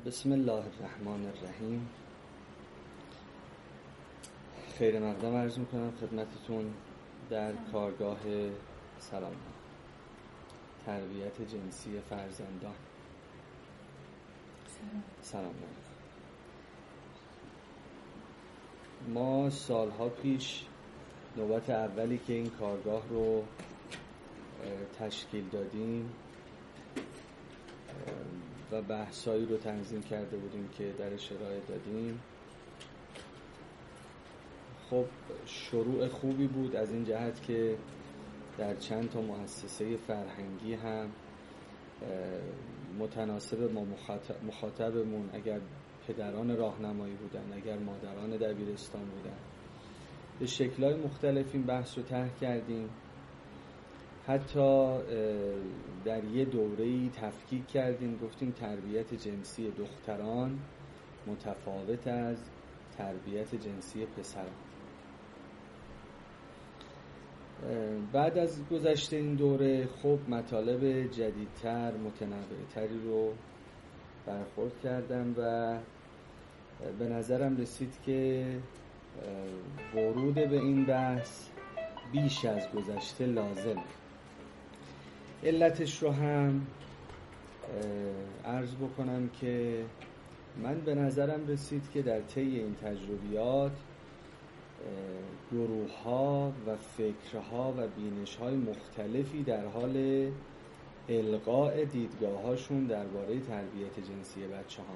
بسم الله الرحمن الرحیم. خیر مقدم عرض میکنم خدمتتون در کارگاه سلام تربیت جنسی فرزندان. سلام علیکم. ما سالها پیش نوبت اولی که این کارگاه رو تشکیل دادیم و بحثایی رو تنظیم کرده بودیم که در ارائه دادیم، خب شروع خوبی بود از این جهت که در چند تا مؤسسه فرهنگی هم متناسب ما مخاطبمون اگر پدران راهنمایی بودن، اگر مادران دبیرستان بودن، به شکل‌های مختلف این بحث رو طرح کردیم. حتی در یه دوره‌ای تفکیک کردیم، گفتیم تربیت جنسی دختران متفاوت از تربیت جنسی پسران. بعد از گذشته این دوره خب مطالب جدیدتر متنوع‌تری رو برخورد کردم و به نظرم رسید که ورود به این بحث بیش از گذشته لازمه. علتش رو هم عرض بکنم که من به نظرم رسید که در طی این تجربیات گروه‌ها و فکرها و بینش‌های مختلفی در حال القاء دیدگاه‌هاشون درباره تربیت جنسی بچه‌ها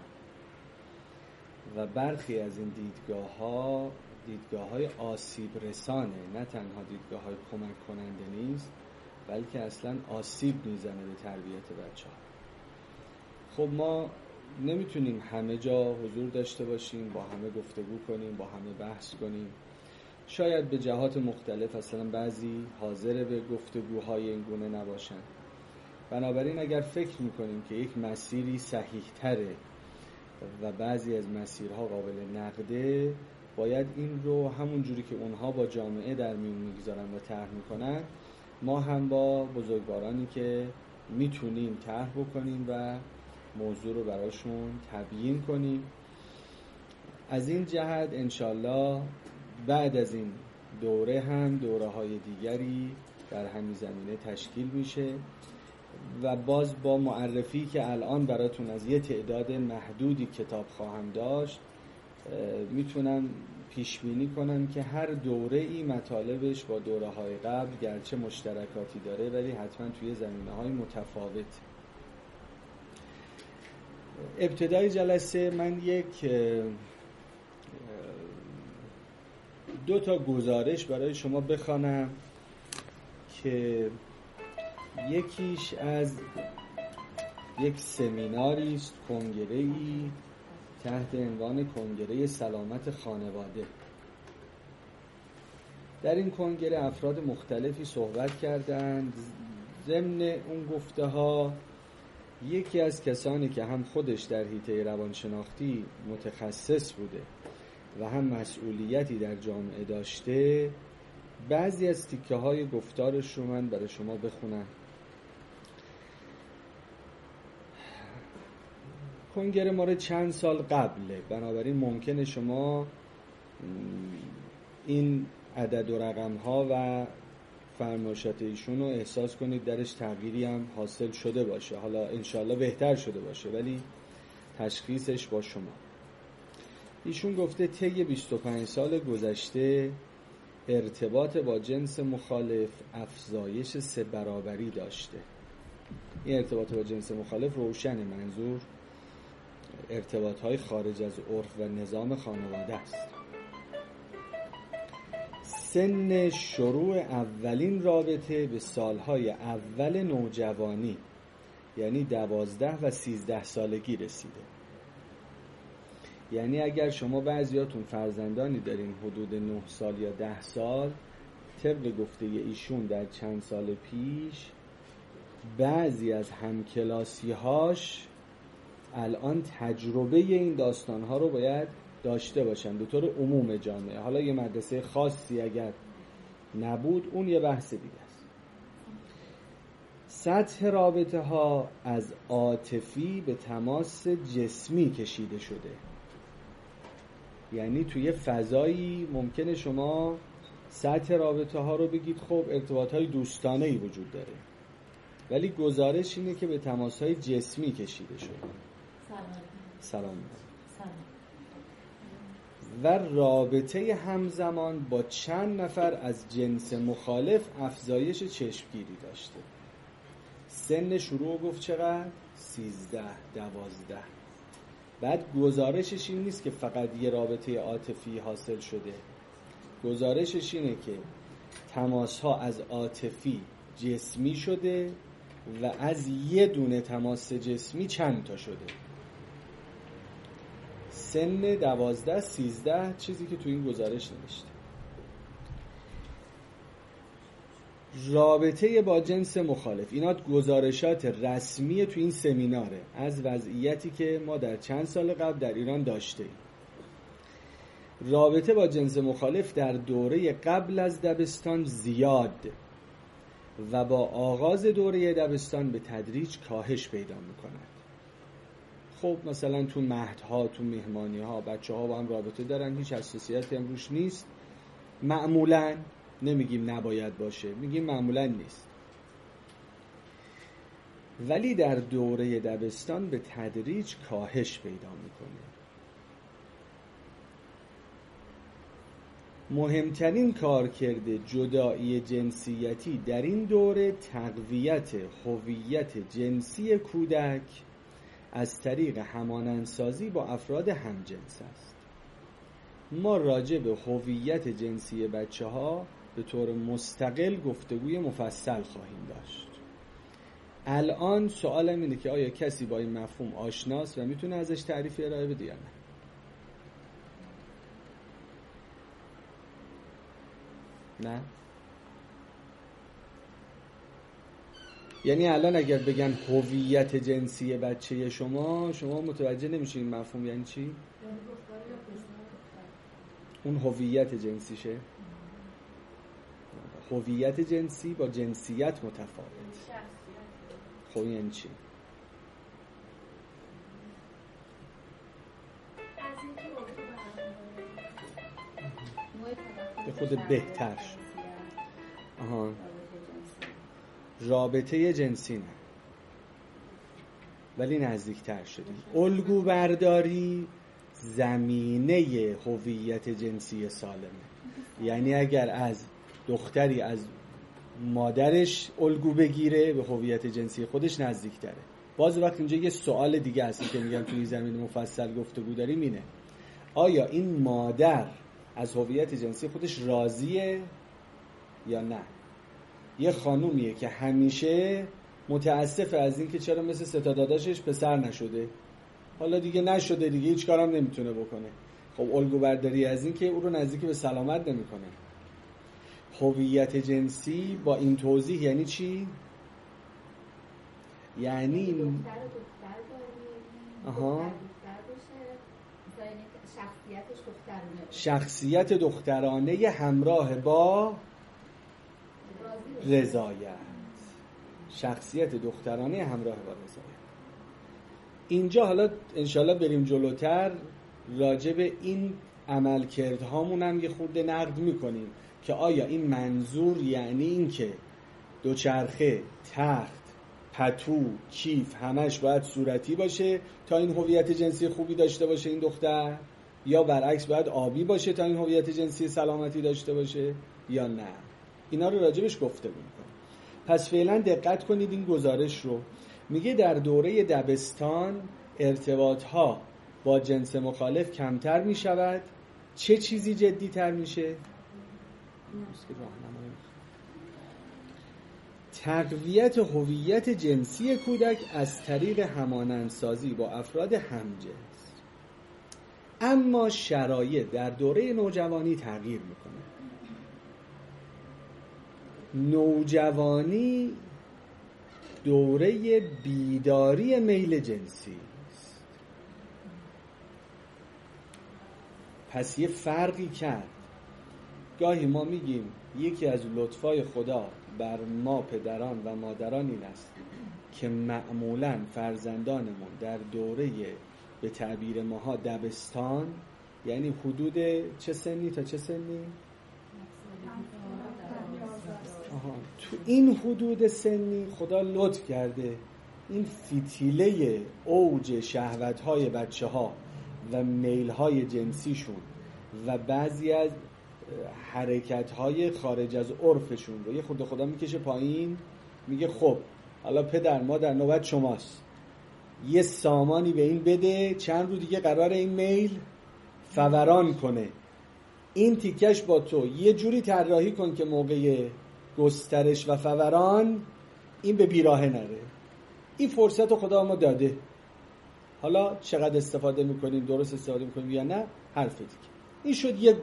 و برخی از این دیدگاه‌های آسیب رسانه، نه تنها دیدگاه‌های کمک کننده نیست بلکه اصلا آسیب میزنه به تربیت بچه‌ها. خب ما نمیتونیم همه جا حضور داشته باشیم، با همه گفتگو کنیم، با همه بحث کنیم. شاید به جهات مختلف اصلا بعضی حاضر به گفتگوهای این گونه نباشن. بنابراین اگر فکر میکنیم که یک مسیری صحیح تره و بعضی از مسیرها قابل نقده، باید این رو همون جوری که اونها با جامعه در میون میگذارن و طرح میکنن، ما هم با بزرگوارانی که میتونیم طرح بکنیم و موضوع رو براشون تبیین کنیم. از این جهت انشالله بعد از این دوره هم دوره‌های دیگری در همین زمینه تشکیل میشه و باز با معرفی که الان براتون از یه تعداد محدودی کتاب خواهم داشت، میتونم پیش بینی کنم که هر دوره‌ای مطالبش با دوره‌های قبل گرچه مشترکاتی داره ولی حتما توی زمینه‌های متفاوت. ابتدای جلسه من دو تا گزارش برای شما بخوانم که یکیش از یک سمیناری است، کنگره‌ای تحت عنوان کنگره سلامت خانواده. در این کنگره افراد مختلفی صحبت کردند. ضمن اون گفته ها یکی از کسانی که هم خودش در حیطه روانشناختی متخصص بوده و هم مسئولیتی در جامعه داشته، بعضی از تیکه های گفتارش رو من برای شما بخونم. کنگره ماره چند سال قبله، بنابراین ممکنه شما این عدد و رقم ها و فرمایشات ایشون رو احساس کنید درش تغییری هم حاصل شده باشه، حالا انشالله بهتر شده باشه، ولی تشخیصش با شما. ایشون گفته طی 25 سال گذشته ارتباط با جنس مخالف افزایش 3 برابری داشته. این ارتباط با جنس مخالف روشن، منظور ارتباط‌های خارج از عرف و نظام خانواده است. سن شروع اولین رابطه به سالهای اول نوجوانی، یعنی 12 و 13 سالگی رسیده. یعنی اگر شما بعضیاتون فرزندانی دارین حدود 9 سال یا 10 سال، طبق گفته ایشون در چند سال پیش بعضی از همکلاسی‌هاش الان تجربه این داستان‌ها رو باید داشته باشن به طور عموم جامعه. حالا یه مدرسه خاصی اگر نبود اون یه بحث دیگه است. سطح رابطه ها از عاطفی به تماس جسمی کشیده شده. یعنی توی فضایی ممکنه شما سطح رابطه ها رو بگید خب ارتباط های دوستانه ای وجود داره، ولی گزارش اینه که به تماس های جسمی کشیده شده. سلام. و رابطه همزمان با چند نفر از جنس مخالف افزایش چشمگیری داشته. سن شروع گفت چقدر؟ 13 12. بعد گزارشش این نیست که فقط یه رابطه عاطفی حاصل شده، گزارشش اینه که تماس ها از عاطفی جسمی شده و از یه دونه تماس جسمی چند تا شده. سن 12 13 چیزی که تو این گزارش نوشته. رابطه با جنس مخالف، اینا گزارشات رسمی تو این سمیناره از وضعیتی که ما در چند سال قبل در ایران داشتیم. رابطه با جنس مخالف در دوره قبل از دبستان زیاد و با آغاز دوره دبستان به تدریج کاهش پیدا می‌کند. خب مثلا تو مهدها، تو مهمانی‌ها بچه‌ها با هم رابطه دارن، هیچ حساسیتی هم روش نیست، معمولاً نمیگیم نباید باشه، میگیم معمولاً نیست. ولی در دوره دبستان به تدریج کاهش پیدا میکنه. مهمترین کارکرد جدایی جنسیتی در این دوره تقویت هویت جنسی کودک از طریق همانندسازی با افراد همجنس است. ما راجع به هویت جنسی بچه‌ها به طور مستقل گفتگوی مفصل خواهیم داشت. الان سوالم اینه که آیا کسی با این مفهوم آشناست و میتونه ازش تعریفی ارائه بده یا نه؟ نه؟ یعنی الان اگر بگن هویت جنسی بچه شما متوجه نمیشین این مفهوم یعنی چی؟ اون هویت جنسیشه؟ هویت جنسی با جنسیت متفاوت. خب یعنی چی؟ به خود بهتر شد. آها. رابطه جنسی نه، ولی نزدیکتر شدی. الگو برداری زمینه هویت جنسی سالمه. یعنی اگر از دختری از مادرش الگو بگیره به هویت جنسی خودش نزدیکتره. باز وقت اینجا یه سوال دیگه هستی که میگم توی زمین مفصل گفتگو داریم اینه: آیا این مادر از هویت جنسی خودش راضیه یا نه؟ یه خانومیه که همیشه متاسفه از این که چرا مثل سه تا داداشش پسر نشده، حالا دیگه نشده دیگه هیچ کارم نمیتونه بکنه. خب الگو برداری از این که او رو نزدیک به سلامت نمیکنه. هویت جنسی با این توضیح یعنی چی؟ یعنی شخصیت دخترانه همراه با رضایت. شخصیت دخترانه همراه با رضایت. اینجا حالا انشالله بریم جلوتر راجع به این عملکردهامون هم یه خورده نقد میکنیم که آیا این منظور یعنی این که دوچرخه، تخت، پتو، کیف همش باید صورتی باشه تا این هویت جنسی خوبی داشته باشه این دختر، یا برعکس باید آبی باشه تا این هویت جنسی سلامتی داشته باشه یا نه؟ اینا رو راجبش گفته میکنم. پس فعلا دقت کنید این گزارش رو. میگه در دوره دبستان ارتباطها با جنس مخالف کمتر میشود. چه چیزی جدی تر میشه؟ تقویت هویت جنسی کودک از طریق همانندسازی با افراد همجنس. اما شرایط در دوره نوجوانی تغییر میکنه. نوجوانی دوره بیداری میل جنسی است. پس یه فرقی کرد. گاهی ما میگیم یکی از لطفای خدا بر ما پدران و مادران این است که معمولاً فرزندانمون در دوره به تعبیر ماها دبستان، یعنی حدود چه سنی تا چه سنی؟ تو این حدود سنی خدا لطف کرده این فتیله اوج شهوت‌های بچه‌ها و میل‌های جنسیشون و بعضی از حرکت‌های خارج از عرفشون رو یه خدا میکشه پایین، میگه خب حالا پدر مادر نوبت شماست، یه سامانی به این بده، چند رو دیگه قرار این میل فوران کنه، این تیکش با تو یه جوری طراحی کن که موقع گسترش و فوران این به بیراهه نره. این فرصت رو خدا ما داده، حالا چقدر استفاده میکنیم، درست استفاده میکنیم یا نه حرف دیگه. این شد یک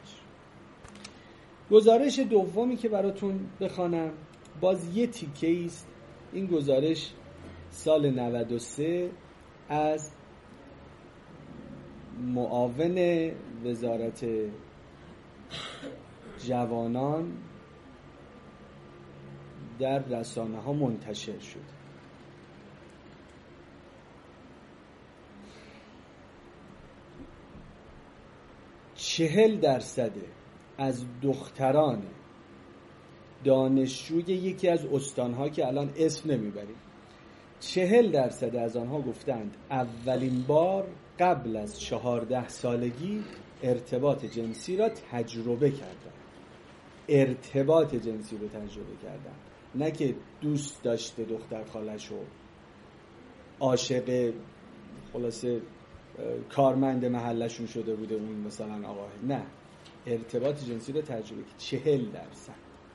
گزارش دومی که براتون بخوانم باز یه تیکه است. این گزارش سال 93 از معاون وزارت جوانان در رسانه ها منتشر شد. %40 از دختران دانشجوی یکی از استانها که الان اسم نمیبریم، 40% از آنها گفتند اولین بار قبل از 14 سالگی ارتباط جنسی را تجربه کردند. ارتباط جنسی رو تجربه کردن، نه که دوست داشته دختر خالشو، عاشق خلاصه کارمند محلشون شده بوده اون مثلا آقا، نه، ارتباط جنسی رو تجربه کرد. 40%.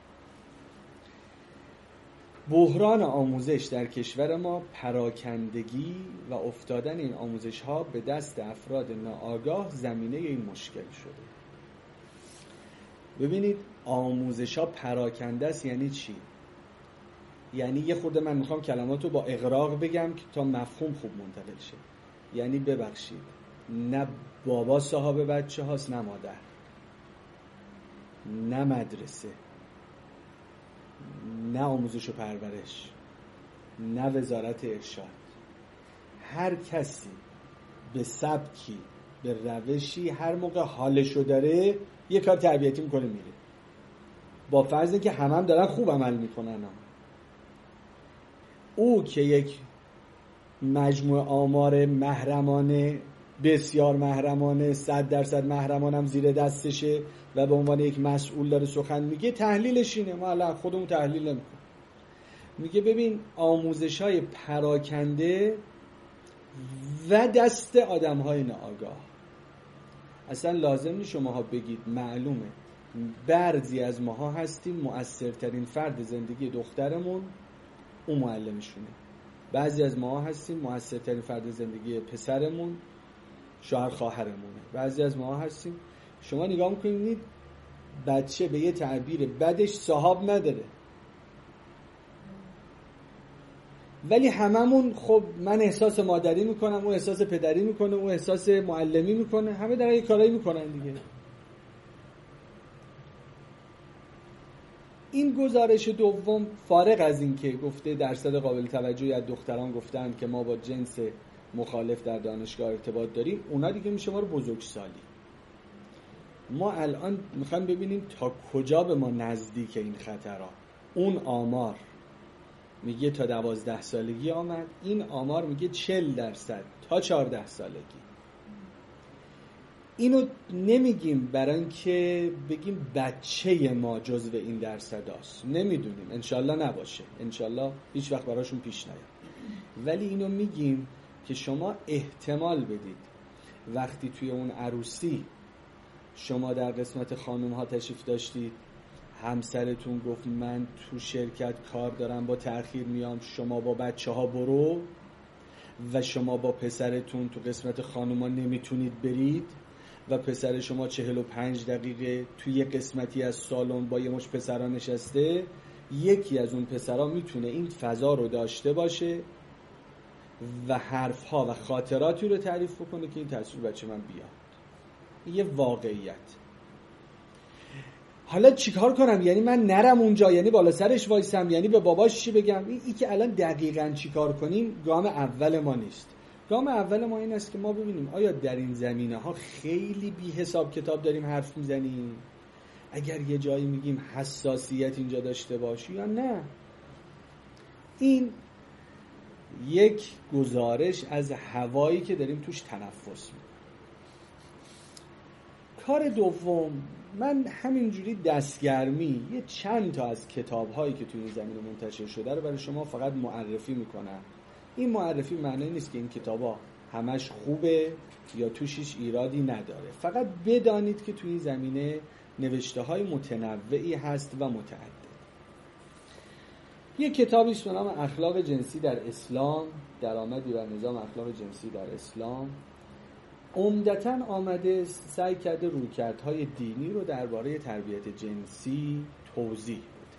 بحران آموزش در کشور ما پراکندگی و افتادن این آموزش ها به دست افراد ناآگاه زمینه این مشکل شده. ببینید آموزش ها پراکنده است یعنی چی؟ یعنی یه خورده من میخوام کلماتو با اغراق بگم که تا مفهوم خوب منتقل شه. یعنی ببخشید، نه بابا صاحب بچه هاست، نه مادر، نه مدرسه، نه آموزش و پرورش، نه وزارت ارشاد. هر کسی به سبکی، به روشی، هر موقع حالشو داره یه کار تربیتی میکنه میره، با فرض که هم دارن خوب عمل میکنن. او که یک مجموع آمار محرمانه، بسیار محرمانه، 100% محرمانم زیر دستشه و به عنوان یک مسئول داره سخن میگه، تحلیلش اینه، ما الان خودمون تحلیل نمیکنیم. میگه ببین آموزش‌های پراکنده و دست آدم‌های ناآگاه. اصلا لازم نیست شماها بگید، معلومه بعضی از ماها هستیم مؤثرترین فرد زندگی دخترمون اون معلمشونه، بعضی از ماها هستیم مؤثرترین فرد زندگی پسرمون شوهر خواهرمونه، بعضی از ماها هستیم. شما نگاه میکنید بچه به یه تعبیر بدش صاحب نداره، ولی هممون خب من احساس مادری میکنم، او احساس پدری میکنه، او احساس معلمی میکنه، همه دارن یه کارایی میکنن دیگه. این گزارش دوم فارغ از این که گفته درصد قابل توجهی از دختران گفتند که ما با جنس مخالف در دانشگاه ارتباط داریم، اونا دیگه میشه ما رو بزرگسالی. ما الان میخوایم ببینیم تا کجا به ما نزدیک این خطرها. اون آمار میگه تا 12 سالگی آمد، این آمار میگه 40% تا 14 سالگی. اینو نمیگیم برای اینکه بگیم بچه ما جزو این درصد هست، نمیدونیم، انشالله نباشه، انشالله هیچ وقت براشون پیش نیاد، ولی اینو میگیم که شما احتمال بدید وقتی توی اون عروسی شما در قسمت خانم ها تشریف داشتید، همسرتون گفت من تو شرکت کار دارم با تأخیر میام، شما با بچه ها برو، و شما با پسرتون تو قسمت خانم ها نمیتونید برید و پسر شما 45 دقیقه توی یه قسمتی از سالن با یه مش پسرا نشسته، یکی از اون پسرا میتونه این فضا رو داشته باشه و حرفها و خاطراتی رو تعریف بکنه که این تصویر بچه من بیاد. یه واقعیت. حالا چیکار کنم؟ یعنی من نرم اونجا، یعنی بالا سرش وایسم، یعنی به باباش چی بگم؟ این که الان دقیقاً چیکار کنیم گام اول ما نیست. گام اول ما این است که ما ببینیم آیا در این زمینه ها خیلی بی حساب کتاب داریم حرف میزنیم، اگر یه جایی میگیم حساسیت اینجا داشته باشی یا نه. این یک گزارش از هوایی که داریم توش تنفس میکنیم. کار دوم، من همینجوری دستگرمی یه چند تا از کتاب‌هایی که توی این زمینه منتشر شده رو برای شما فقط معرفی میکنم. این معرفی معنی نیست که این کتاب‌ها همش خوبه یا توشش ایرادی نداره، فقط بدانید که توی این زمینه نوشته‌های متنوعی هست و متعدد. یک کتابی است به نام اخلاق جنسی در اسلام، درآمدی بر نظام اخلاق جنسی در اسلام. عمدتاً آمده سعی کرده رویکردهای دینی رو درباره تربیت جنسی توضیح بده.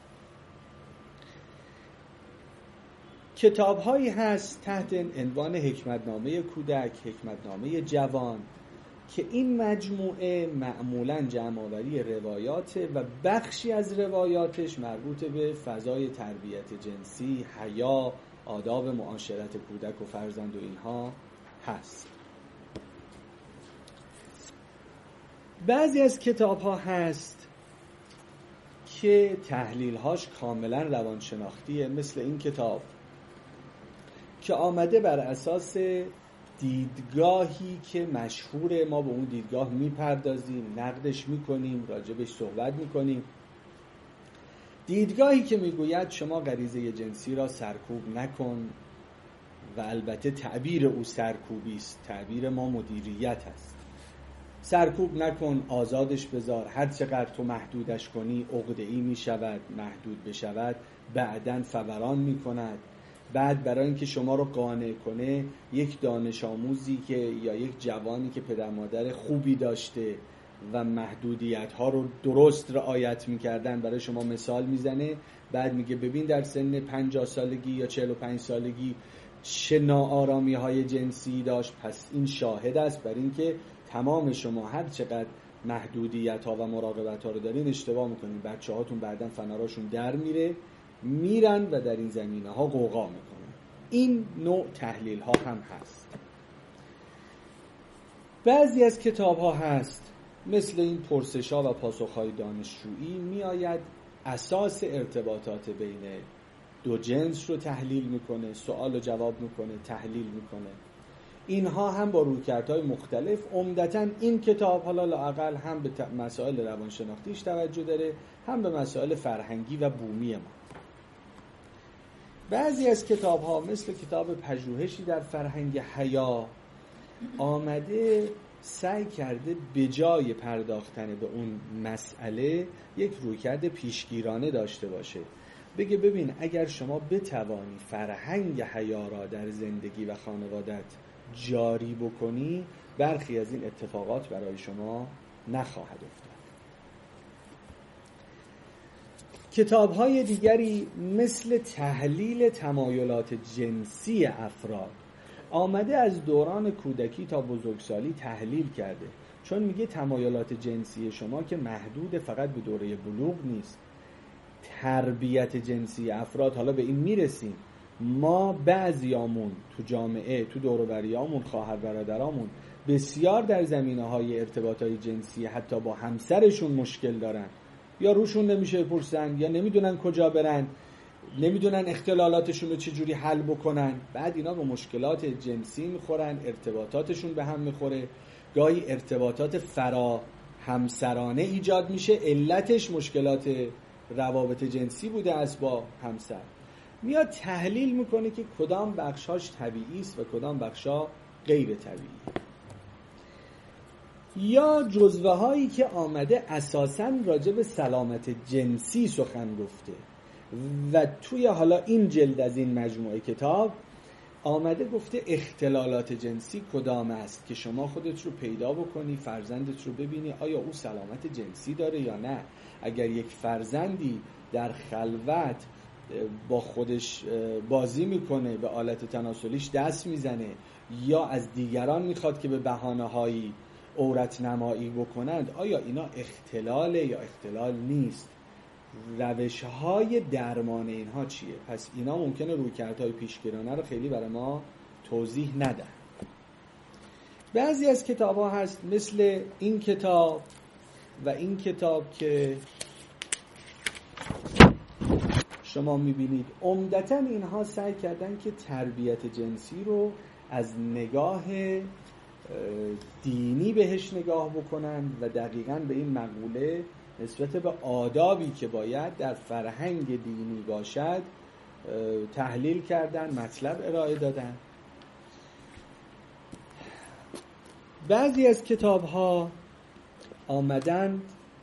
کتاب‌هایی هست تحت عنوان حکمتنامه کودک، حکمتنامه جوان، که این مجموعه معمولاً جمع‌آوری روایات و بخشی از روایاتش مربوط به فضای تربیت جنسی، حیا، آداب معاشرت کودک و فرزند و اینها هست. بعضی از کتاب‌ها هست که تحلیل‌هاش کاملاً روانشناختیه، مثل این کتاب که آمده بر اساس دیدگاهی که مشهوره، ما به اون دیدگاه میپردازیم، نقدش میکنیم، راجبش صحبت میکنیم. دیدگاهی که میگوید شما غریزه جنسی را سرکوب نکن، و البته تعبیر او سرکوبی است، تعبیر ما مدیریت است. سرکوب نکن، آزادش بذار، هر چقدر تو محدودش کنی عقده‌ای میشود، محدود بشود بعداً فوران میکند. بعد برای اینکه شما رو قانع کنه یک دانش آموزی که یا یک جوانی که پدر مادر خوبی داشته و محدودیت ها رو درست رعایت میکردن برای شما مثال میزنه، بعد میگه ببین در سن 50 سالگی یا 45 سالگی چه ناآرامی های جنسی داشت. پس این شاهد است بر اینکه تمام شما هر چقدر محدودیت ها و مراقبت ها رو دارین اشتباه میکنین. بچه هاتون بعداً فناراشون در میرن و در این زمینه ها غوغا میکنن. این نوع تحلیل ها هم هست. بعضی از کتاب ها هست مثل این پرسش ها و پاسخ های دانشجویی، میآید اساس ارتباطات بین دو جنس رو تحلیل میکنه، سوال و جواب میکنه، تحلیل میکنه. اینها هم با رویکردهای مختلف. عمدتاً این کتاب حالا لااقل هم به مسائل روانشناختیش توجه داره، هم به مسائل فرهنگی و بومی ما. بعضی از کتاب ها مثل کتاب پژوهشی در فرهنگ حیا آمده سعی کرده به جای پرداختن به اون مسئله یک رویکرد پیشگیرانه داشته باشه. بگه ببین اگر شما بتوانی فرهنگ حیا را در زندگی و خانوادت جاری بکنی، برخی از این اتفاقات برای شما نخواهد افتاد. کتاب‌های دیگری مثل تحلیل تمایلات جنسی افراد آمده از دوران کودکی تا بزرگسالی تحلیل کرده، چون میگه تمایلات جنسی شما که محدود فقط به دوره بلوغ نیست. تربیت جنسی افراد، حالا به این میرسیم، ما بعضیامون تو جامعه، تو دور و بریامون، خواهر برادرامون بسیار در زمینه‌های ارتباطات جنسی حتی با همسرشون مشکل دارن، یا روشون نمیشه بپرسن، یا نمیدونن کجا برن، نمیدونن اختلالاتشون رو چجوری حل بکنن. بعد اینا با مشکلات جنسی میخورن، ارتباطاتشون به هم میخوره، گاهی ارتباطات فرا همسرانه ایجاد میشه، علتش مشکلات روابط جنسی بوده از با همسر. میاد تحلیل میکنه که کدام بخشاش طبیعی است و کدام بخشا غیر طبیعی. یا جزوه هایی که آمده اساساً راجع به سلامت جنسی سخن گفته و توی حالا این جلد از این مجموعه کتاب آمده گفته اختلالات جنسی کدام است که شما خودت رو پیدا بکنی، فرزندت رو ببینی آیا او سلامت جنسی داره یا نه. اگر یک فرزندی در خلوت با خودش بازی میکنه، به آلت تناسلیش دست میزنه، یا از دیگران میخواد که به بهانه‌هایی عورت نمایی بکنند، آیا اینا اختلاله یا اختلال نیست؟ روش‌های درمان اینها چیه؟ پس اینا ممکنه رویکردهای پیشگیرانه رو خیلی برای ما توضیح ندن. بعضی از کتاب‌ها هست مثل این کتاب و این کتاب که شما می‌بینید، عمدتاً اینها سعی کردن که تربیت جنسی رو از نگاه دینی بهش نگاه بکنن و دقیقاً به این مقوله نسبت به آدابی که باید در فرهنگ دینی باشد تحلیل کردن، مطلب ارائه دادن. بعضی از کتاب‌ها آمدن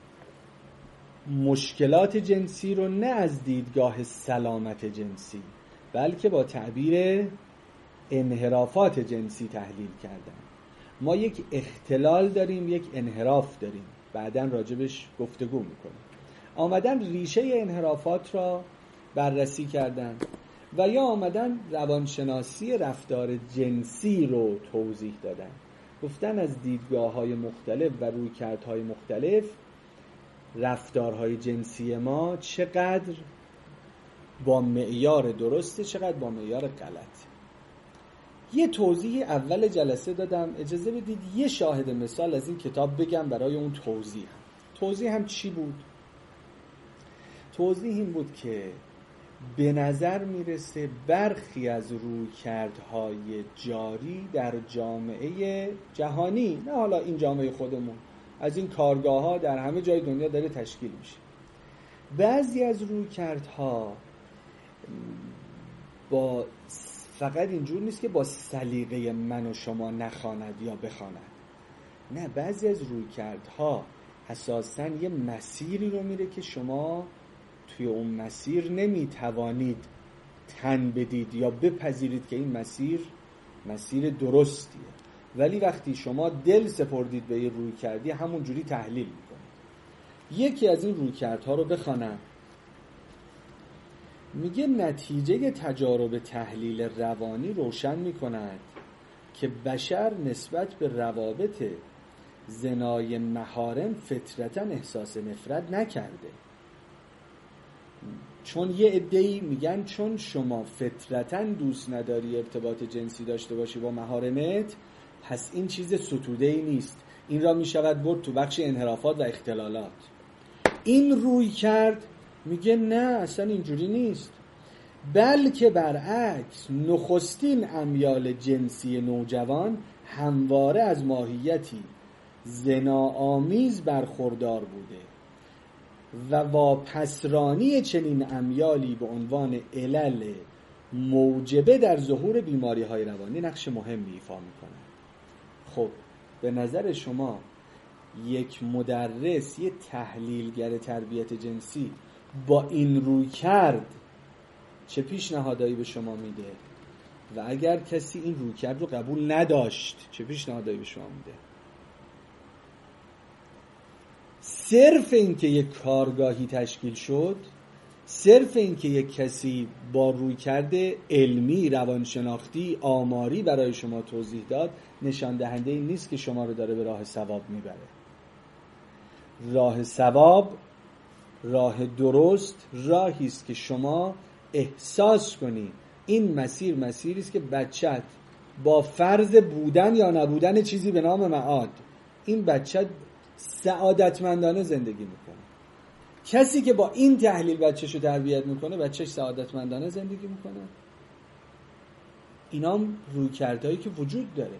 مشکلات جنسی رو نه از دیدگاه سلامت جنسی بلکه با تعبیر انحرافات جنسی تحلیل کردن. ما یک اختلال داریم، یک انحراف داریم، بعداً راجبش گفتگو میکنیم. آمدن ریشه انحرافات را بررسی کردن و یا آمدن روانشناسی رفتار جنسی رو توضیح دادن. گفتن از دیدگاه‌های مختلف و رویکردهای مختلف رفتارهای جنسی ما چقدر با معیار درسته، چقدر با معیار غلط. یه توضیح اول جلسه دادم، اجازه بدید یه شاهد مثال از این کتاب بگم برای اون توضیح. توضیح هم چی بود؟ توضیح این بود که به نظر میرسه برخی از رویکردهای جاری در جامعه جهانی، نه حالا این جامعه خودمون، از این کارگاه‌ها در همه جای دنیا داره تشکیل میشه، بعضی از رویکردها با فقط اینجور نیست که با سلیقه من و شما نخواند یا بخواند، نه، بعضی از رویکردها اساساً یه مسیری رو میره که شما توی اون مسیر نمیتوانید تن بدید یا بپذیرید که این مسیر درستیه، ولی وقتی شما دل سپردید به یه رویکردی همون جوری تحلیل میکنید. یکی از این رویکردها رو بخوانم. میگه نتیجه تجارب تحلیل روانی روشن میکند که بشر نسبت به روابط زنای محارم فطرتاً احساس نفرت نکرده. چون یه عده‌ای میگن چون شما فطرتاً دوست نداری ارتباط جنسی داشته باشی با محارمت، پس این چیز ستوده‌ای نیست، این را میشود برد تو بخش انحرافات و اختلالات. این روی کرد میگه نه، اصلا اینجوری نیست، بلکه برعکس نخستین امیال جنسی نوجوان همواره از ماهیتی زناآمیز برخوردار بوده و واپسرانی چنین امیالی به عنوان علل موجبه در ظهور بیماری‌های روانی نقش مهمی ایفا می‌کند. خب به نظر شما یک مدرس، یک تحلیلگر تربیت جنسی با این روی کرد چه پیشنهادایی به شما میده؟ و اگر کسی این روی کرد رو قبول نداشت چه پیشنهادایی به شما میده؟ صرف این که یک کارگاهی تشکیل شد، صرف این که یک کسی با رویکرد علمی، روانشناختی، آماری برای شما توضیح داد، نشان دهنده این نیست که شما رو داره به راه ثواب میبره. راه ثواب، راه درست، راهی است که شما احساس کنی این مسیری است که بچت با فرض بودن یا نبودن چیزی به نام معاد، این بچه سعادتمندانه زندگی میکنه. کسی که با این تحلیل بچه‌شو تربیت میکنه، بچه‌ش سعادتمندانه زندگی میکنه. اینام رویکردهایی که وجود داره.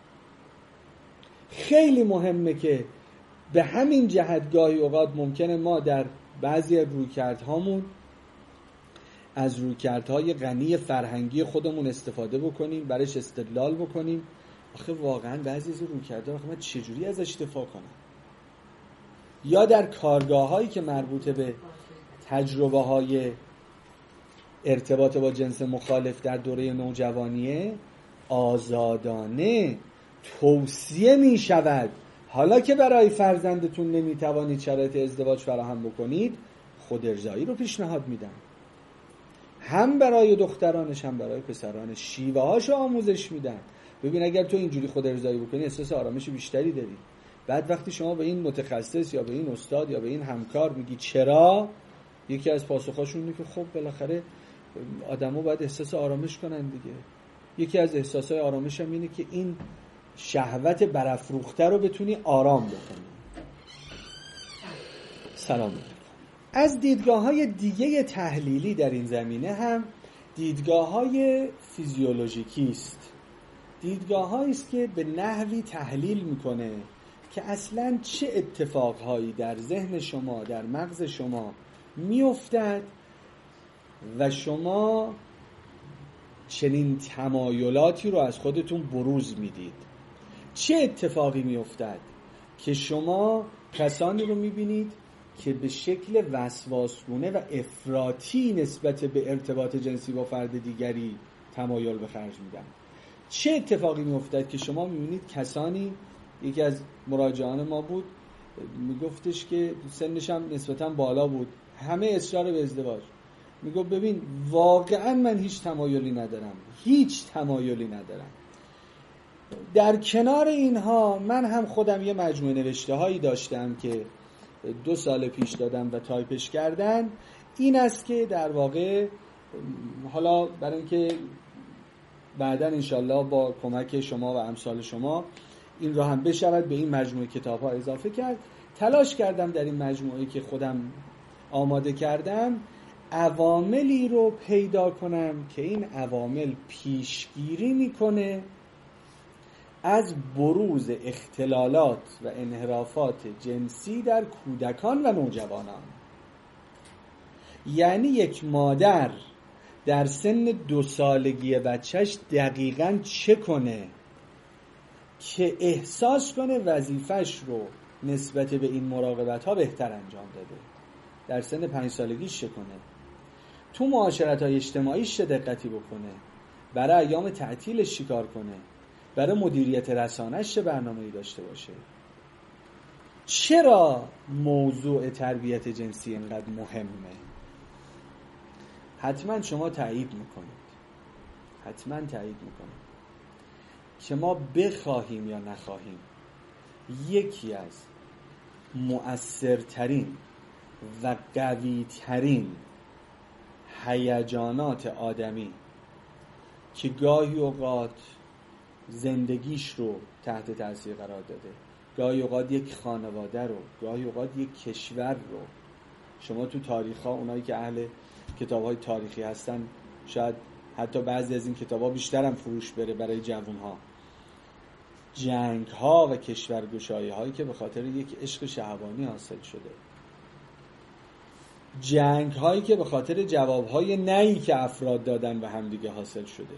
خیلی مهمه که به همین جهت گاهی اوقات ممکنه ما در بعضی از رویکردهامون از رویکردهای غنی فرهنگی خودمون استفاده بکنیم، برایش استدلال بکنیم. آخه واقعا بعضی از رویکردها من چجوری ازش دفاع کنم؟ یا در کارگاه‌هایی که مربوط به تجربه‌های ارتباط با جنس مخالف در دوره نوجوانیه، آزادانه توصیه می شود حالا که برای فرزندتون نمیتوانید شرایط ازدواج فراهم بکنید، خود ارضایی رو پیشنهاد میدن، هم برای دخترانش هم برای پسرانش، شیوه هاشو آموزش میدن. ببین اگر تو اینجوری خود ارضایی بکنی احساس آرامش بیشتری داری، بعد وقتی شما به این متخصص یا به این استاد یا به این همکار میگی چرا، یکی از پاسخاشون اینه که خب بالاخره آدمو باید احساس آرامش کنن دیگه. یکی از احساسهای آرامش هم اینه که این شهوت برافروخته رو بتونی آرام بکنی. سلام علیکم. از دیدگاه‌های دیگه تحلیلی در این زمینه هم دیدگاه‌های فیزیولوژیکی است. دیدگاه‌هایی است که به نحوی تحلیل میکنه که اصلاً چه اتفاقهایی در ذهن شما، در مغز شما میافتد و شما چنین تمایلاتی رو از خودتون بروز میدید. چه اتفاقی میافتد که شما کسانی رو میبینید که به شکل وسواسگونه و افراطی نسبت به ارتباط جنسی با فرد دیگری تمایل به خرج میدن؟ چه اتفاقی میافتد که شما میبینید کسانی، یکی از مراجعان ما بود میگفتش که سنش هم نسبتا بالا بود، همه اصرار به ازدواج، میگفت ببین واقعا من هیچ تمایلی ندارم. در کنار اینها من هم خودم یه مجموعه نوشته هایی داشتم که 2 سال پیش دادم و تایپش کردن. این است که در واقع حالا برای اینکه بعداً انشالله با کمک شما و امثال شما این رو هم بشود به این مجموعه کتاب ها اضافه کرد، تلاش کردم در این مجموعه که خودم آماده کردم عواملی رو پیدا کنم که این عوامل پیشگیری میکنه از بروز اختلالات و انحرافات جنسی در کودکان و نوجوانان. یعنی یک مادر در سن 2 سالگی بچهش دقیقاً چه کنه که احساس کنه وظیفش رو نسبت به این مراقبت ها بهتر انجام داده، در سن 5 سالگیش چه کنه، تو معاشرت های اجتماعیش چه دقتی بکنه، برای ایام تعطیلش چی کار کنه، برای مدیریت رسانه‌اش چه برنامه‌ای داشته باشه. چرا موضوع تربیت جنسی اینقدر مهمه؟ حتما شما تایید میکنید که ما بخواهیم یا نخواهیم یکی از مؤثرترین و قویترین هیجانات آدمی که گاهی اوقات زندگیش رو تحت تاثیر قرار داده، گاهی اوقات یک خانواده رو، گاهی اوقات یک کشور رو. شما تو تاریخ‌ها اونایی که اهل کتاب‌های تاریخی هستن شاید حتی بعضی از این کتاب‌ها بیشتر هم فروش بره برای جوان‌ها، جنگ‌ها و کشورگشایی‌هایی که به خاطر یک عشق شهوانی حاصل شده، جنگ‌هایی که به خاطر جواب‌های نهی که افراد دادن و همدیگه حاصل شده.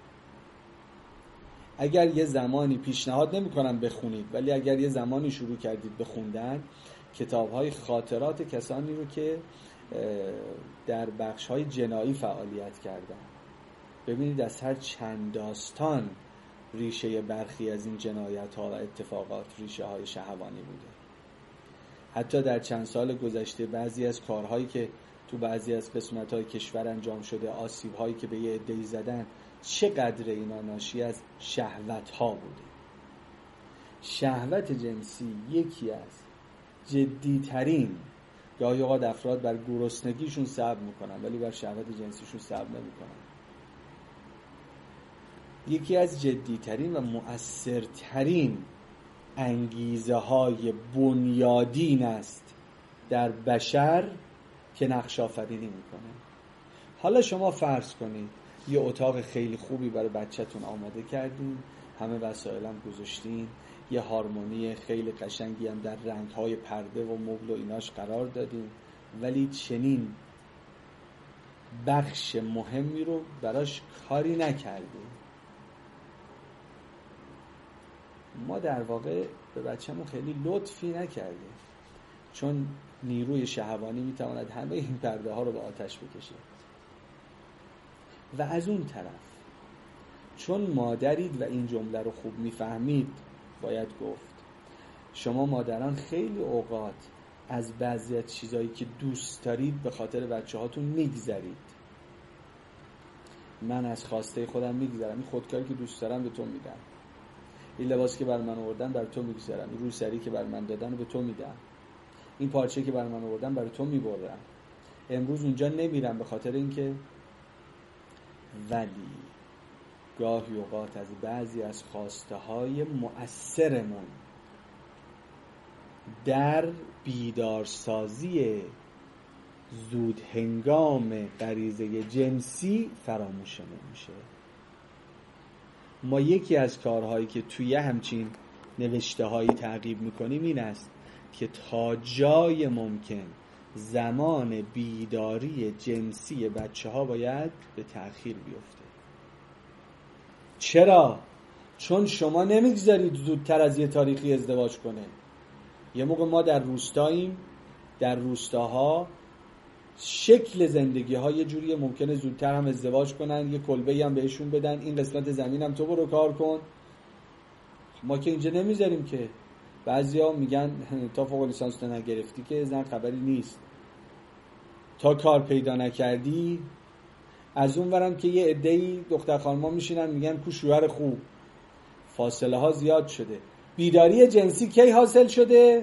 اگر یه زمانی پیشنهاد نمی‌کنم بخونید، ولی اگر یه زمانی شروع کردید به خوندن کتاب‌های خاطرات کسانی رو که در بخش‌های جنایی فعالیت کردن، ببینید از هر چند داستان ریشه برخی از این جنایت‌ها و اتفاقات ریشه‌های شهوانی بوده. حتی در چند سال گذشته بعضی از کارهایی که تو بعضی از قسمت‌های کشور انجام شده، آسیب‌هایی که به یه عده‌ای زدن، چقدر اینا ناشی از شهوت‌ها بوده. شهوت جنسی یکی از جدی‌ترین، گاهی اوقات افراد بر گرسنگیشون صبر میکنن ولی بر شهوت جنسیشون صبر نمیکنن. یکی از جدی‌ترین و مؤثرترین انگیزه های بنیادین است در بشر که نقش آفرینی میکنه. حالا شما فرض کنید یه اتاق خیلی خوبی برای بچه‌تون آماده کردین، همه وسایلم گذاشتین، یه هارمونی خیلی قشنگی هم در رنگ‌های پرده و مبل و ایناش قرار دادین، ولی چنین بخش مهمی رو براش کاری نکردیم. ما در واقع به بچه‌مون خیلی لطفی نکردیم، چون نیروی شهوانی میتواند همه این پرده ها رو به آتش بکشه. و از اون طرف چون مادرید و این جمله رو خوب میفهمید، باید گفت شما مادران خیلی اوقات از بعضی از چیزایی که دوست دارید به خاطر بچه هاتون میگذرید. من از خواسته خودم میگذرم، این خودکاری که دوست دارم به تو میدم. این لباس که بر من آوردن بر تو میگذارم، این روسری که بر من دادن به تو میدم، این پارچه که بر من آوردن برای تو میبرم. امروز اونجا نمیرم به خاطر اینکه، ولی گاهی اوقات از بعضی از خواسته های مؤثرمون در بیدارسازی زود هنگام غریزه جنسی فراموشمون میشه. ما یکی از کارهایی که توی همچین نوشته هایی تعقیب میکنیم این است که تا جای ممکن زمان بیداری جنسی بچه ها باید به تأخیر بیفته. چرا؟ چون شما نمیگذارید زودتر از یه تاریخی ازدواج کنه. یه موقع ما در روستاییم، در روستاها شکل زندگی ها یه جوریه ممکنه زودتر هم ازدواج کنن، یه کلبه‌ای هم بهشون بدن، این قسمت زمینم تو برو کار کن. ما که اینجا نمیذاریم که. بعضیا میگن تا فوق لیسانس تو نگرفتی که زن خبری نیست، تا کار پیدا نکردی. از اون ورم که یه عده‌ای دختر خانما میشینن میگن کو شوهر خوب. فاصله ها زیاد شده. بیداری جنسی کی حاصل شده؟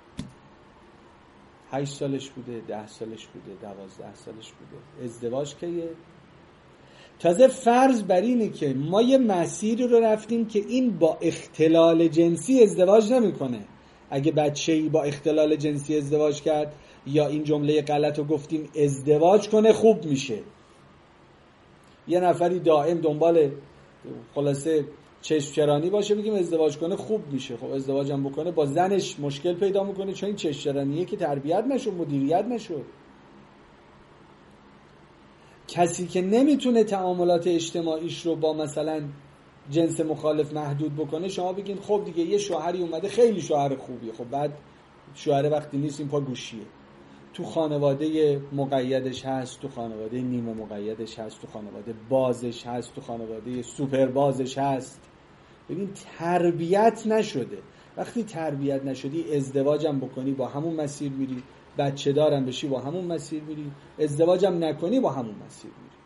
8 سالش بوده، 10 سالش بوده، 12 سالش بوده. ازدواج کیه؟ تازه فرض بر اینه که ما یه مسیری رو رفتیم که این با اختلال جنسی ازدواج نمیکنه. اگه بچه‌ای با اختلال جنسی ازدواج کرد یا این جمله غلط رو گفتیم ازدواج کنه خوب میشه. یه نفری دائم دنبال خلاصه چشمچرانی باشه بگیم ازدواج کنه خوب میشه. خب ازدواج هم بکنه با زنش مشکل پیدا میکنه چون این چشمچرانیه که تربیت نشد، مدیریت نشد. کسی که نمیتونه تعاملات اجتماعیش رو با مثلا جنس مخالف محدود بکنه، شما بگین خب دیگه یه شوهری اومده خیلی شوهر خوبیه، خب بعد شوهر وقتی نیست این پا گوشیه. تو خانواده مقیدش هست، تو خانواده نیمه مقیدش هست، تو خانواده بازش هست، تو خانواده سوپر بازش هست. ببین تربیت نشده. وقتی تربیت نشدی ازدواجم بکنی با همون مسیر میری، بچه دارم بشی با همون مسیر میری، ازدواجم نکنی با همون مسیر میری.